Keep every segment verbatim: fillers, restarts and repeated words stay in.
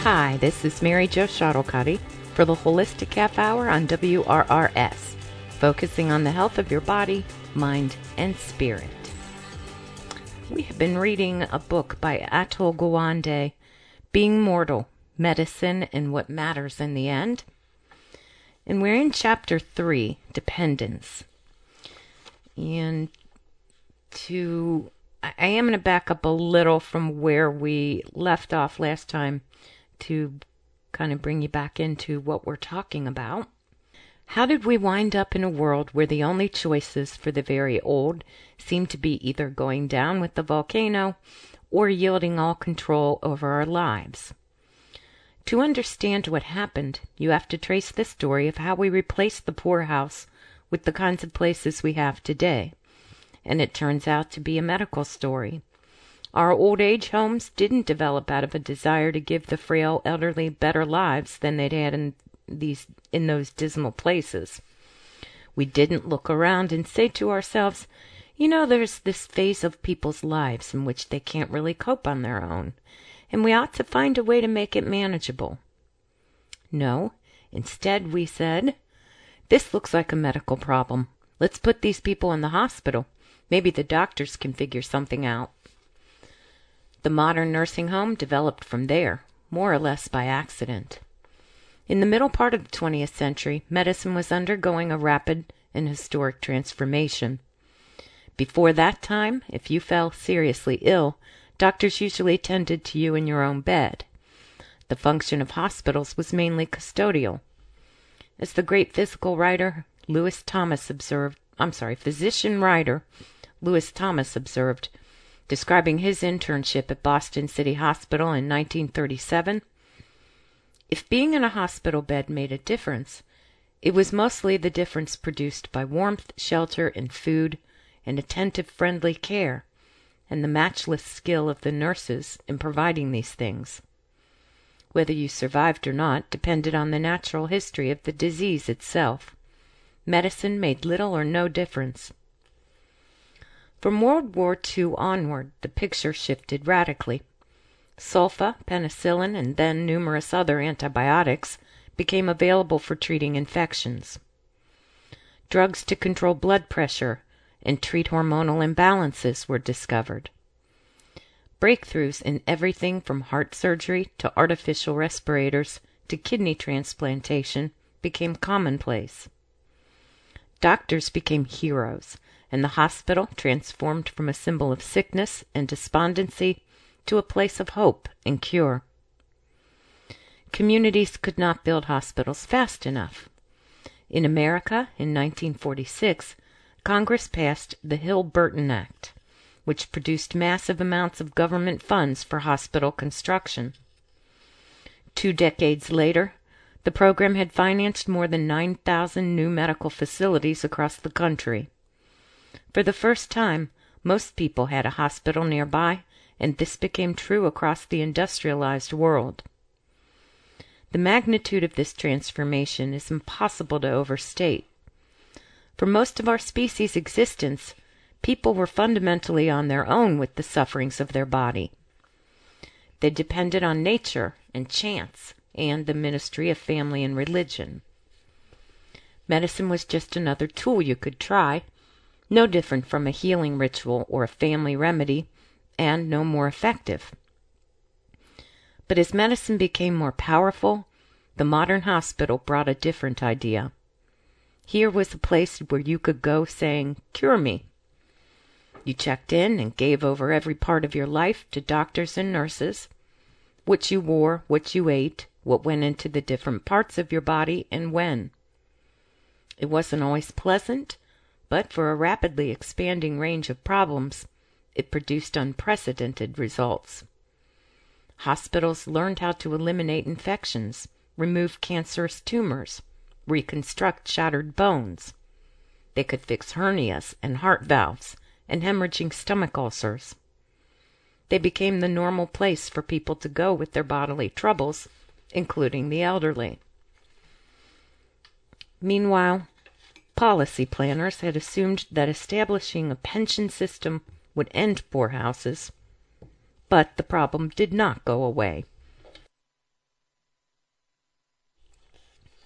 Hi, this is Mary Jo Shuttlecutty for the Holistic Half Hour on W R R S, focusing on the health of your body, mind, and spirit. We have been reading a book by Atul Gawande, Being Mortal, Medicine and What Matters in the End. And we're in Chapter three, Dependence. And to, I am going to back up a little from where we left off last time to kind of bring you back into what we're talking about. How did we wind up in a world where the only choices for the very old seem to be either going down with the volcano or yielding all control over our lives? To understand what happened, you have to trace the story of how we replaced the poorhouse with the kinds of places we have today. And it turns out to be a medical story. Our old age homes didn't develop out of a desire to give the frail elderly better lives than they'd had in these in those dismal places. We didn't look around and say to ourselves, you know, there's this phase of people's lives in which they can't really cope on their own, and we ought to find a way to make it manageable. No, instead we said, this looks like a medical problem. Let's put these people in the hospital. Maybe the doctors can figure something out. The modern nursing home developed from there, more or less by accident. In the middle part of the twentieth century, medicine was undergoing a rapid and historic transformation. Before that time, if you fell seriously ill, doctors usually tended to you in your own bed. The function of hospitals was mainly custodial. As the great physical writer Lewis Thomas observed, I'm sorry, physician writer Lewis Thomas observed, describing his internship at Boston City Hospital in nineteen thirty-seven, if being in a hospital bed made a difference, it was mostly the difference produced by warmth, shelter, and food, and attentive, friendly care, and the matchless skill of the nurses in providing these things. Whether you survived or not depended on the natural history of the disease itself. Medicine made little or no difference. From World War Two onward, the picture shifted radically. Sulfa, penicillin, and then numerous other antibiotics became available for treating infections. Drugs to control blood pressure and treat hormonal imbalances were discovered. Breakthroughs in everything from heart surgery to artificial respirators to kidney transplantation became commonplace. Doctors became heroes, and the hospital transformed from a symbol of sickness and despondency to a place of hope and cure. Communities could not build hospitals fast enough. In America, in nineteen forty-six, Congress passed the Hill-Burton Act, which produced massive amounts of government funds for hospital construction. Two decades later, the program had financed more than nine thousand new medical facilities across the country. For the first time, most people had a hospital nearby, and this became true across the industrialized world. The magnitude of this transformation is impossible to overstate. For most of our species' existence, people were fundamentally on their own with the sufferings of their body. They depended on nature and chance and the ministry of family and religion. Medicine was just another tool you could try, no different from a healing ritual or a family remedy, and no more effective. But as medicine became more powerful, the modern hospital brought a different idea. Here was a place where you could go saying, "Cure me." You checked in and gave over every part of your life to doctors and nurses, what you wore, what you ate, what went into the different parts of your body, and when. It wasn't always pleasant, but for a rapidly expanding range of problems, it produced unprecedented results. Hospitals learned how to eliminate infections, remove cancerous tumors, reconstruct shattered bones. They could fix hernias and heart valves and hemorrhaging stomach ulcers. They became the normal place for people to go with their bodily troubles, including the elderly. Meanwhile, policy planners had assumed that establishing a pension system would end poorhouses, but the problem did not go away.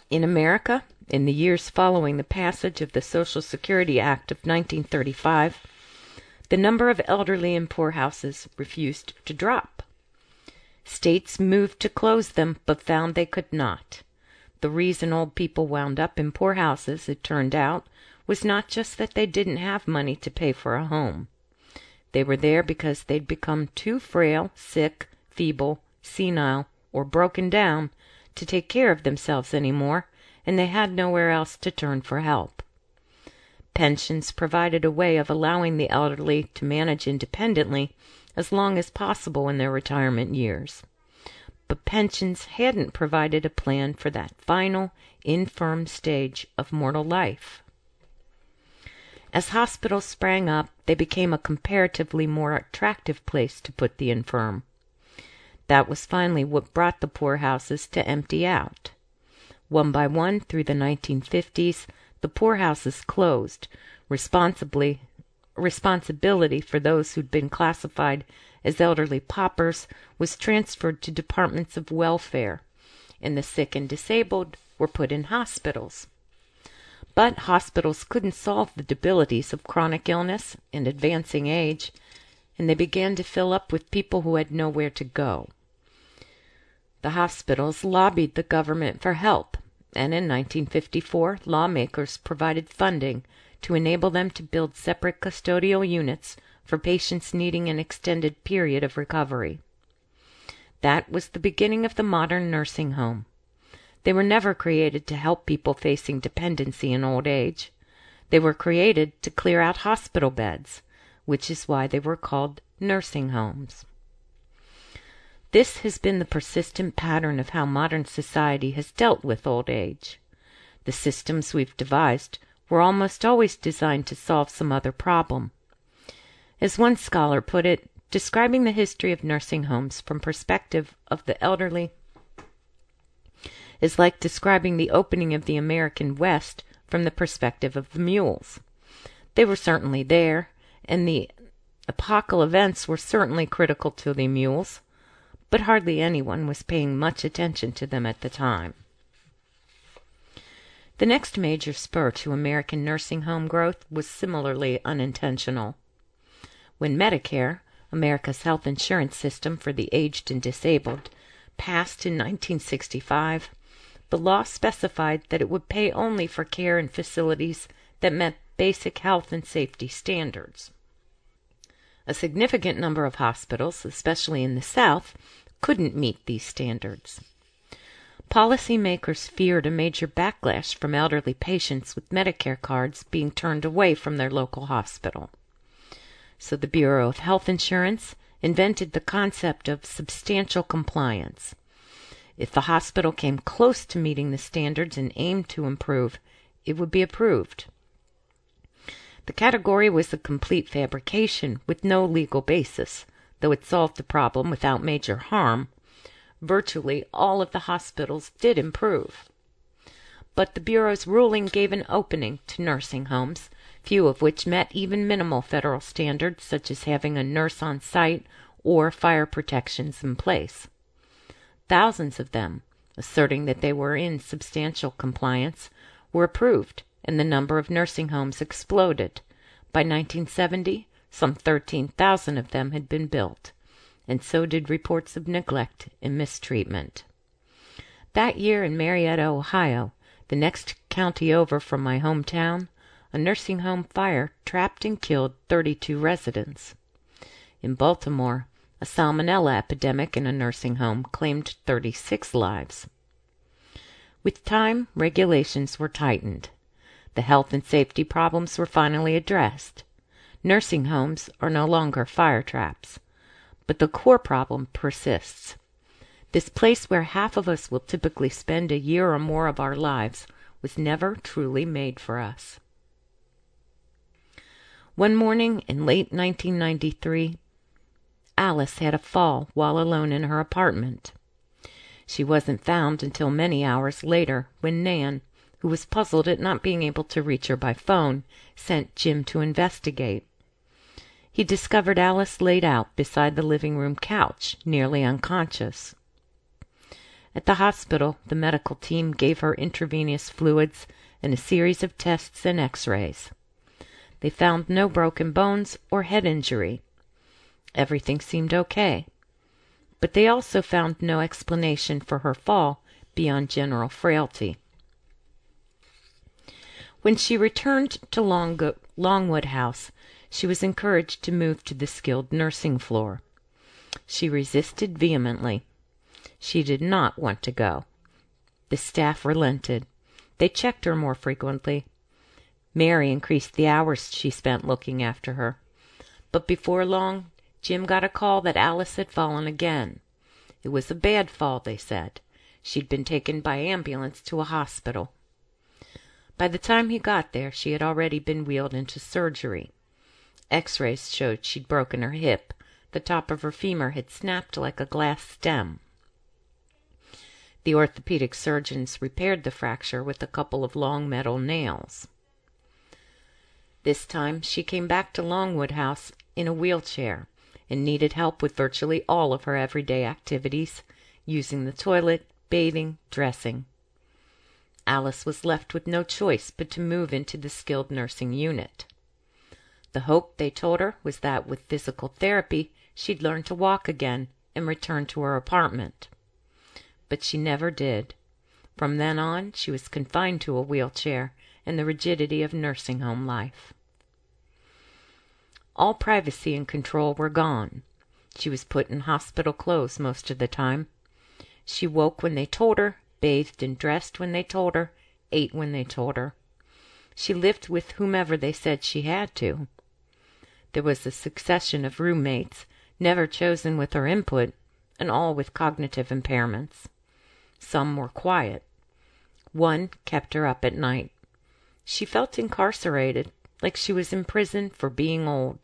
In America, in the years following the passage of the Social Security Act of nineteen thirty-five, the number of elderly in poorhouses refused to drop. States moved to close them, but found they could not. The reason old people wound up in poorhouses, it turned out, was not just that they didn't have money to pay for a home. They were there because they'd become too frail, sick, feeble, senile, or broken down to take care of themselves anymore, and they had nowhere else to turn for help. Pensions provided a way of allowing the elderly to manage independently as long as possible in their retirement years. But pensions hadn't provided a plan for that final, infirm stage of mortal life. As hospitals sprang up, they became a comparatively more attractive place to put the infirm. That was finally what brought the poorhouses to empty out. One by one, through the nineteen fifties, the poorhouses closed. Responsibly, responsibility for those who'd been classified as elderly paupers was transferred to departments of welfare, and the sick and disabled were put in hospitals. But hospitals couldn't solve the debilities of chronic illness and advancing age, and they began to fill up with people who had nowhere to go. The hospitals lobbied the government for help, and in nineteen fifty-four, lawmakers provided funding to enable them to build separate custodial units for patients needing an extended period of recovery. That was the beginning of the modern nursing home. They were never created to help people facing dependency in old age. They were created to clear out hospital beds, which is why they were called nursing homes. This has been the persistent pattern of how modern society has dealt with old age. The systems we've devised were almost always designed to solve some other problem. As one scholar put it, describing the history of nursing homes from perspective of the elderly is like describing the opening of the American West from the perspective of the mules. They were certainly there, and the epochal events were certainly critical to the mules, but hardly anyone was paying much attention to them at the time. The next major spur to American nursing home growth was similarly unintentional. When Medicare, America's health insurance system for the aged and disabled, passed in nineteen sixty-five, the law specified that it would pay only for care in facilities that met basic health and safety standards. A significant number of hospitals, especially in the South, couldn't meet these standards. Policymakers feared a major backlash from elderly patients with Medicare cards being turned away from their local hospital. So the Bureau of Health Insurance invented the concept of substantial compliance. If the hospital came close to meeting the standards and aimed to improve, it would be approved. The category was a complete fabrication with no legal basis, though it solved the problem without major harm. Virtually all of the hospitals did improve. But the Bureau's ruling gave an opening to nursing homes, few of which met even minimal federal standards such as having a nurse on site or fire protections in place. Thousands of them, asserting that they were in substantial compliance, were approved, and the number of nursing homes exploded. By nineteen seventy, some thirteen thousand of them had been built, and so did reports of neglect and mistreatment. That year in Marietta, Ohio, the next county over from my hometown, a nursing home fire trapped and killed thirty-two residents. In Baltimore, a salmonella epidemic in a nursing home claimed thirty-six lives. With time, regulations were tightened. The health and safety problems were finally addressed. Nursing homes are no longer fire traps. But the core problem persists. This place where half of us will typically spend a year or more of our lives was never truly made for us. One morning in late nineteen ninety-three, Alice had a fall while alone in her apartment. She wasn't found until many hours later when Nan, who was puzzled at not being able to reach her by phone, sent Jim to investigate. He discovered Alice laid out beside the living room couch, nearly unconscious. At the hospital, the medical team gave her intravenous fluids and a series of tests and x-rays. They found no broken bones or head injury. Everything seemed okay. But they also found no explanation for her fall beyond general frailty. When she returned to Long- Longwood House, she was encouraged to move to the skilled nursing floor. She resisted vehemently. She did not want to go. The staff relented. They checked her more frequently. Mary increased the hours she spent looking after her. But before long, Jim got a call that Alice had fallen again. It was a bad fall, they said. She'd been taken by ambulance to a hospital. By the time he got there, she had already been wheeled into surgery. X-rays showed she'd broken her hip. The top of her femur had snapped like a glass stem. The orthopedic surgeons repaired the fracture with a couple of long metal nails. This time she came back to Longwood House in a wheelchair and needed help with virtually all of her everyday activities, using the toilet, bathing, dressing. Alice was left with no choice but to move into the skilled nursing unit. The hope, they told her, was that with physical therapy she'd learn to walk again and return to her apartment. But she never did. From then on, she was confined to a wheelchair and the rigidity of nursing home life. All privacy and control were gone. She was put in hospital clothes most of the time. She woke when they told her, bathed and dressed when they told her, ate when they told her. She lived with whomever they said she had to. There was a succession of roommates, never chosen with her input, and all with cognitive impairments. Some were quiet. One kept her up at night. She felt incarcerated, like she was in prison for being old.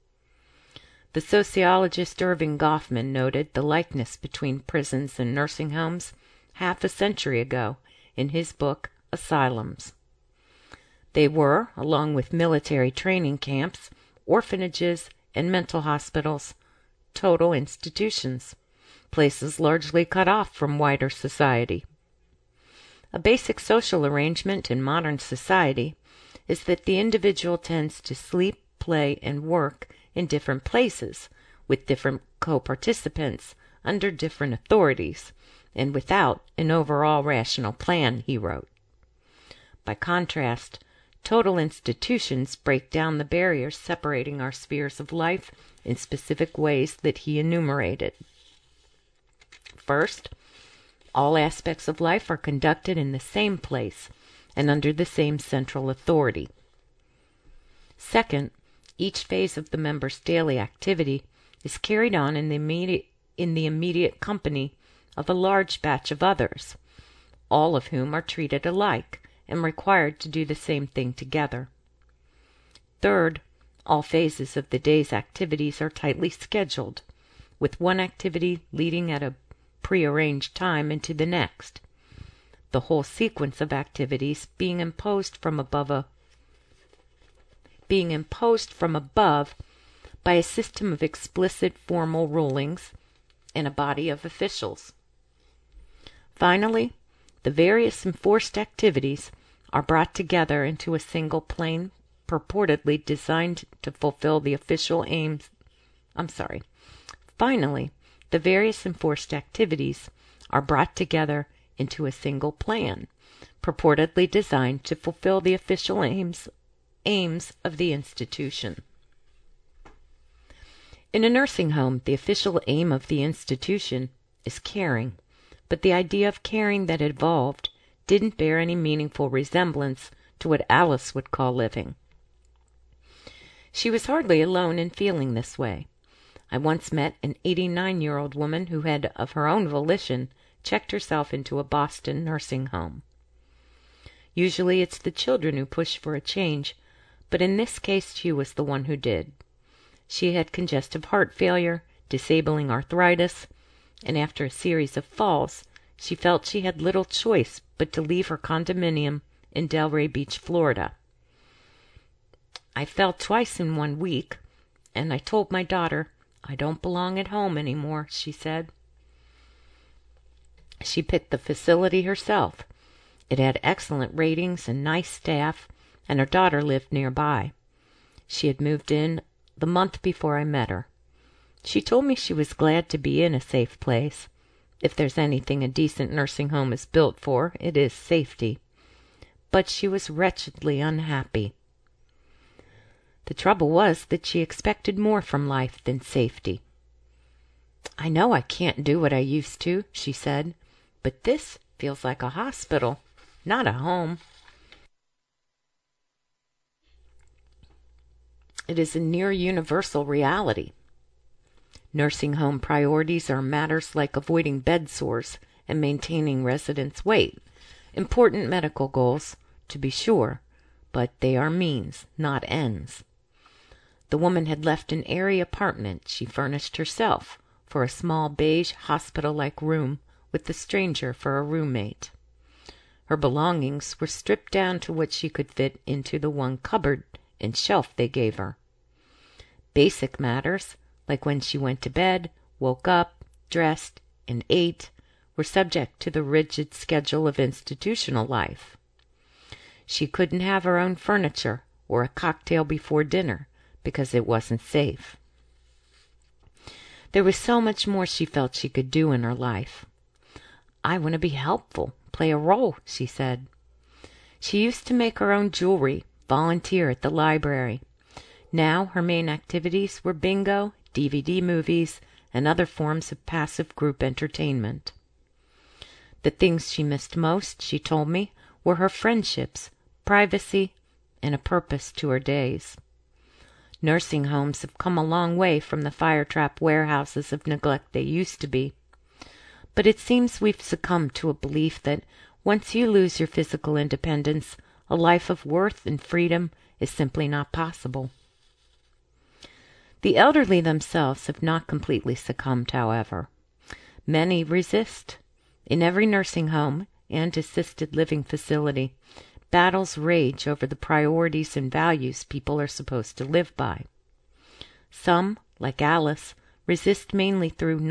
The sociologist Irving Goffman noted the likeness between prisons and nursing homes half a century ago in his book Asylums. They were, along with military training camps, orphanages, and mental hospitals, total institutions, places largely cut off from wider society. A basic social arrangement in modern society is that the individual tends to sleep, play, and work in different places, with different co-participants, under different authorities, and without an overall rational plan, he wrote. By contrast, total institutions break down the barriers separating our spheres of life in specific ways that he enumerated. First, all aspects of life are conducted in the same place and under the same central authority. Second, each phase of the member's daily activity is carried on in the immediate, in the immediate company of a large batch of others, all of whom are treated alike and required to do the same thing together. Third, all phases of the day's activities are tightly scheduled, with one activity leading at a prearranged time into the next, the whole sequence of activities being imposed from above a being imposed from above by a system of explicit formal rulings and a body of officials. Finally, the various enforced activities are brought together into a single plane purportedly designed to fulfill the official aims. I'm sorry. Finally, the various enforced activities are brought together into a single plan, purportedly designed to fulfill the official aims aims of the institution. In a nursing home, the official aim of the institution is caring, but the idea of caring that evolved didn't bear any meaningful resemblance to what Alice would call living. She was hardly alone in feeling this way. I once met an eighty-nine-year-old woman who had, of her own volition, checked herself into a Boston nursing home. Usually it's the children who push for a change, but in this case she was the one who did. She had congestive heart failure, disabling arthritis, and after a series of falls, she felt she had little choice but to leave her condominium in Delray Beach, Florida. I fell twice in one week, and I told my daughter, "I don't belong at home anymore," she said. She picked the facility herself. It had excellent ratings and nice staff, and her daughter lived nearby. She had moved in the month before I met her. She told me she was glad to be in a safe place. If there's anything a decent nursing home is built for, it is safety. But she was wretchedly unhappy. The trouble was that she expected more from life than safety. "I know I can't do what I used to," she said, "but this feels like a hospital, not a home." It is a near universal reality. Nursing home priorities are matters like avoiding bed sores and maintaining residents' weight. Important medical goals, to be sure, but they are means, not ends. The woman had left an airy apartment she furnished herself for a small beige hospital-like room with the stranger for a roommate. Her belongings were stripped down to what she could fit into the one cupboard and shelf they gave her. Basic matters, like when she went to bed, woke up, dressed, and ate, were subject to the rigid schedule of institutional life. She couldn't have her own furniture or a cocktail before dinner because it wasn't safe. There was so much more she felt she could do in her life. "I want to be helpful, play a role," she said. She used to make her own jewelry, volunteer at the library. Now her main activities were bingo, D V D movies, and other forms of passive group entertainment. The things she missed most, she told me, were her friendships, privacy, and a purpose to her days. Nursing homes have come a long way from the fire-trap warehouses of neglect they used to be. But it seems we've succumbed to a belief that once you lose your physical independence, a life of worth and freedom is simply not possible. The elderly themselves have not completely succumbed, however. Many resist. In every nursing home and assisted living facility, battles rage over the priorities and values people are supposed to live by. Some, like Alice, resist mainly through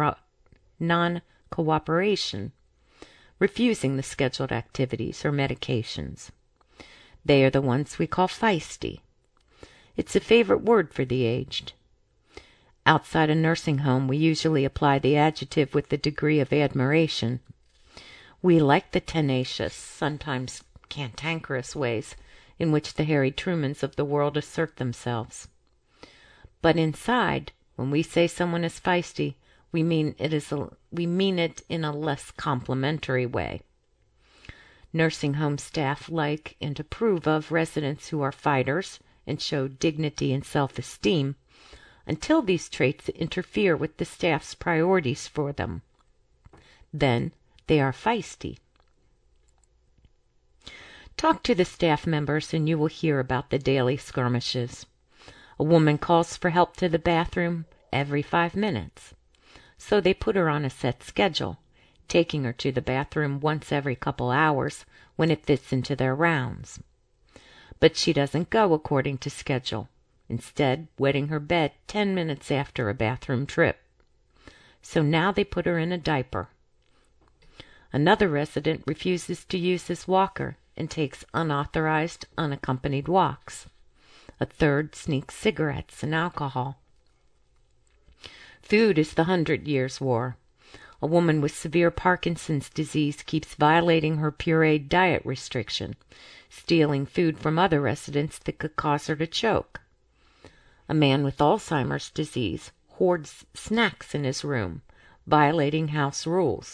non-cooperation, refusing the scheduled activities or medications. They are the ones we call feisty. It's a favorite word for the aged. Outside a nursing home, we usually apply the adjective with a degree of admiration. We like the tenacious, sometimes cantankerous ways in which the Harry Trumans of the world assert themselves. But inside, when we say someone is feisty, we mean it is a, we mean it in a less complimentary way. Nursing home staff like and approve of residents who are fighters and show dignity and self-esteem until these traits interfere with the staff's priorities for them. Then they are feisty. Talk to the staff members and you will hear about the daily skirmishes. A woman calls for help to the bathroom every five minutes. So they put her on a set schedule, taking her to the bathroom once every couple hours when it fits into their rounds. But she doesn't go according to schedule, instead wetting her bed ten minutes after a bathroom trip. So now they put her in a diaper. Another resident refuses to use his walker and takes unauthorized, unaccompanied walks. A third sneaks cigarettes and alcohol. Food is the Hundred Years' War. A woman with severe Parkinson's disease keeps violating her pureed diet restriction, stealing food from other residents that could cause her to choke. A man with Alzheimer's disease hoards snacks in his room, violating house rules.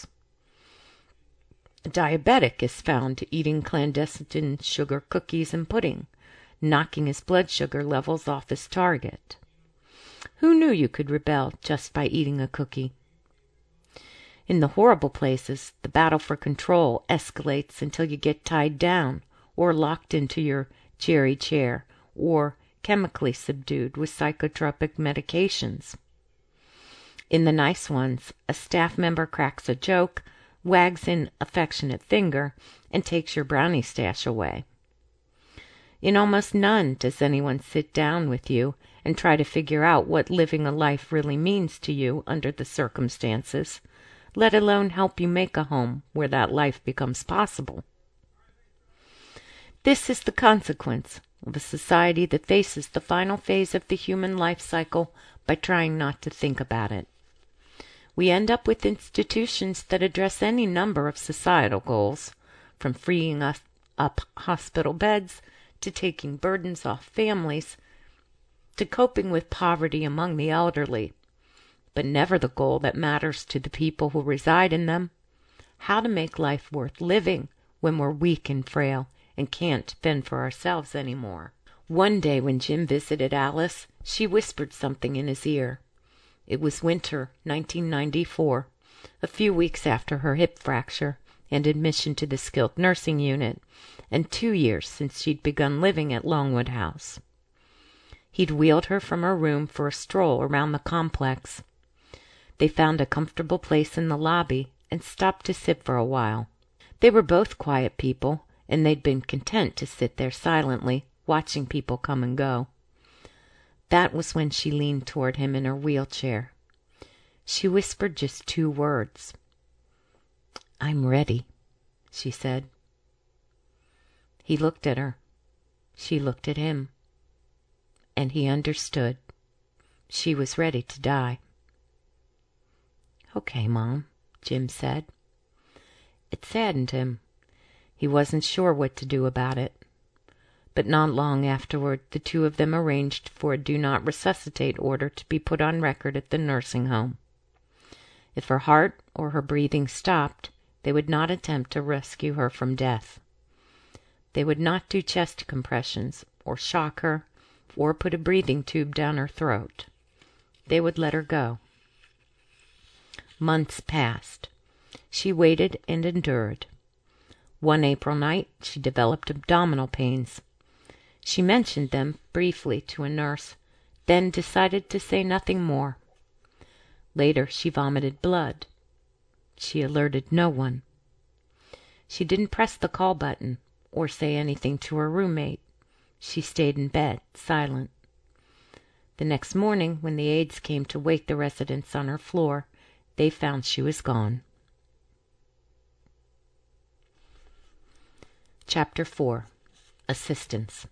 A diabetic is found eating clandestine sugar cookies and pudding, knocking his blood sugar levels off his target. Who knew you could rebel just by eating a cookie? In the horrible places, the battle for control escalates until you get tied down or locked into your cherry chair or chemically subdued with psychotropic medications. In the nice ones, a staff member cracks a joke, wags an affectionate finger, and takes your brownie stash away. In almost none does anyone sit down with you and try to figure out what living a life really means to you under the circumstances, let alone help you make a home where that life becomes possible. This is the consequence of a society that faces the final phase of the human life cycle by trying not to think about it. We end up with institutions that address any number of societal goals, from freeing us up hospital beds to taking burdens off families to coping with poverty among the elderly, but never the goal that matters to the people who reside in them: how to make life worth living when we're weak and frail and can't fend for ourselves anymore. One day when Jim visited Alice, she whispered something in his ear. It was winter nineteen ninety-four, a few weeks after her hip fracture and admission to the skilled nursing unit, and two years since she'd begun living at Longwood House. He'd wheeled her from her room for a stroll around the complex. They found a comfortable place in the lobby and stopped to sit for a while. They were both quiet people, and they'd been content to sit there silently, watching people come and go. That was when she leaned toward him in her wheelchair. She whispered just two words. "I'm ready," she said. He looked at her. She looked at him. And he understood. She was ready to die. "Okay, Mom," Jim said. It saddened him. He wasn't sure what to do about it. But not long afterward, the two of them arranged for a do not resuscitate order to be put on record at the nursing home. If her heart or her breathing stopped, they would not attempt to rescue her from death. They would not do chest compressions, or shock her, or put a breathing tube down her throat. They would let her go. Months passed. She waited and endured. One April night, she developed abdominal pains. She mentioned them briefly to a nurse, then decided to say nothing more. Later, she vomited blood. She alerted no one. She didn't press the call button or say anything to her roommate. She stayed in bed, silent. The next morning, when the aides came to wake the residents on her floor, they found she was gone. Chapter four. Assistance.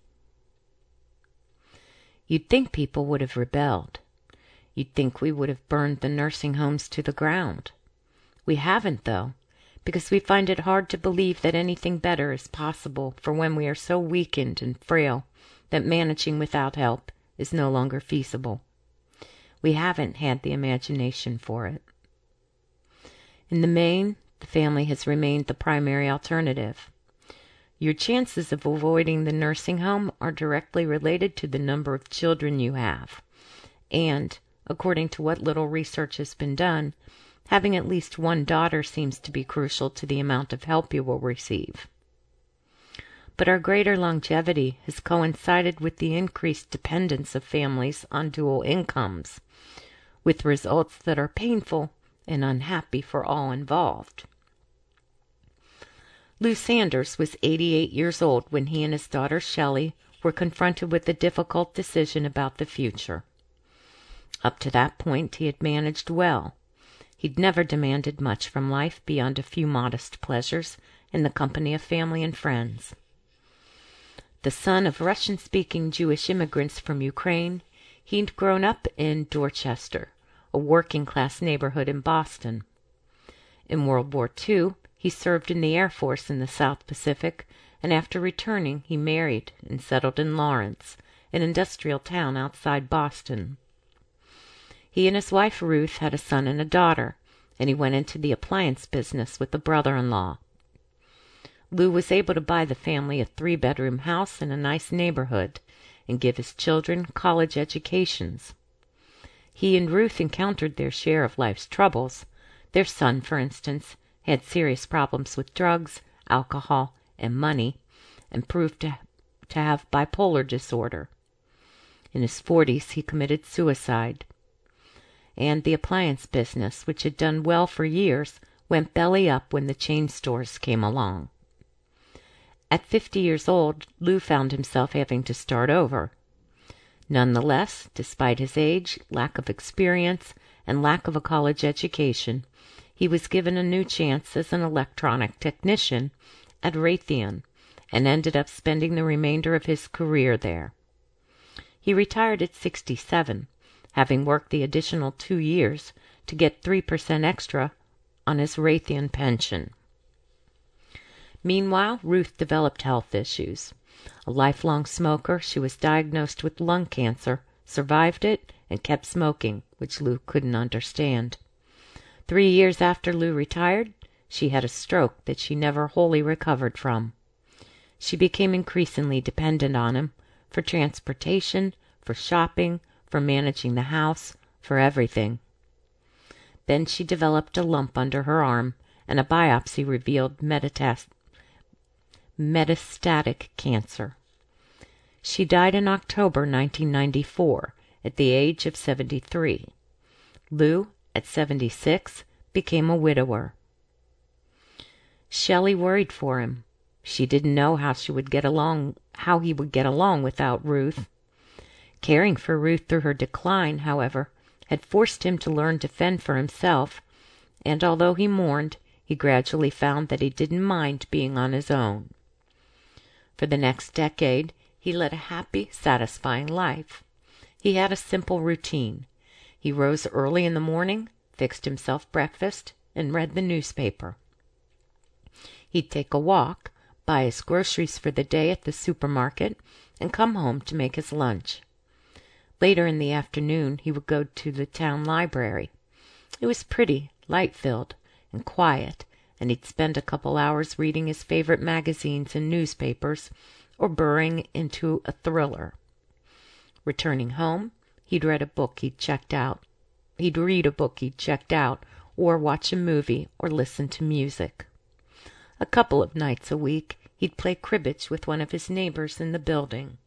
You'd think people would have rebelled. You'd think we would have burned the nursing homes to the ground. We haven't, though, because we find it hard to believe that anything better is possible for when we are so weakened and frail that managing without help is no longer feasible. We haven't had the imagination for it. In the main, the family has remained the primary alternative. Your chances of avoiding the nursing home are directly related to the number of children you have, and, according to what little research has been done, having at least one daughter seems to be crucial to the amount of help you will receive. But our greater longevity has coincided with the increased dependence of families on dual incomes, with results that are painful and unhappy for all involved. Lou Sanders was eighty-eight years old when he and his daughter Shelley were confronted with a difficult decision about the future. Up to that point, he had managed well. He'd never demanded much from life beyond a few modest pleasures in the company of family and friends. The son of Russian-speaking Jewish immigrants from Ukraine, he'd grown up in Dorchester, a working-class neighborhood in Boston. In World War Two, he served in the Air Force in the South Pacific, and after returning, he married and settled in Lawrence, an industrial town outside Boston. He and his wife Ruth had a son and a daughter, and he went into the appliance business with a brother-in-law. Lou was able to buy the family a three-bedroom house in a nice neighborhood and give his children college educations. He and Ruth encountered their share of life's troubles. Their son, for instance, had serious problems with drugs, alcohol, and money, and proved to, to have bipolar disorder. In his forties, he committed suicide. And the appliance business, which had done well for years, went belly up when the chain stores came along. At fifty years old, Lou found himself having to start over. Nonetheless, despite his age, lack of experience, and lack of a college education, he was given a new chance as an electronic technician at Raytheon and ended up spending the remainder of his career there. He retired at sixty-seven, having worked the additional two years to get three percent extra on his Raytheon pension. Meanwhile, Ruth developed health issues. A lifelong smoker, she was diagnosed with lung cancer, survived it, and kept smoking, which Lou couldn't understand. Three years after Lou retired, she had a stroke that she never wholly recovered from. She became increasingly dependent on him for transportation, for shopping, for managing the house, for everything. Then she developed a lump under her arm, and a biopsy revealed metastatic metastatic cancer. She died in October nineteen ninety-four at the age of seventy-three. Lou, at seventy-six, became a widower. Shelley worried for him. She didn't know how she would get along, how he would get along without Ruth. Caring for Ruth through her decline, however, had forced him to learn to fend for himself, and although he mourned, he gradually found that he didn't mind being on his own. For the next decade, he led a happy, satisfying life. He had a simple routine. He rose early in the morning, fixed himself breakfast, and read the newspaper. He'd take a walk, buy his groceries for the day at the supermarket, and come home to make his lunch. Later in the afternoon, he would go to the town library. It was pretty, light-filled, and quiet, and he'd spend a couple hours reading his favorite magazines and newspapers, or burrowing into a thriller. Returning home, he'd read a book he'd checked out. He'd read a book he'd checked out, or watch a movie, or listen to music. A couple of nights a week, he'd play cribbage with one of his neighbors in the building.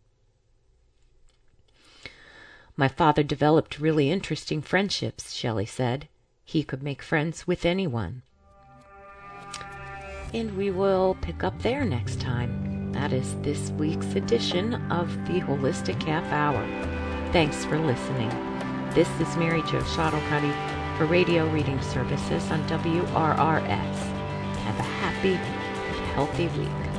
My father developed really interesting friendships, Shelley said. He could make friends with anyone. And we will pick up there next time. That is this week's edition of the Holistic Half Hour. Thanks for listening. This is Mary Jo Shottlekutty for Radio Reading Services on W R R S. Have a happy and healthy week.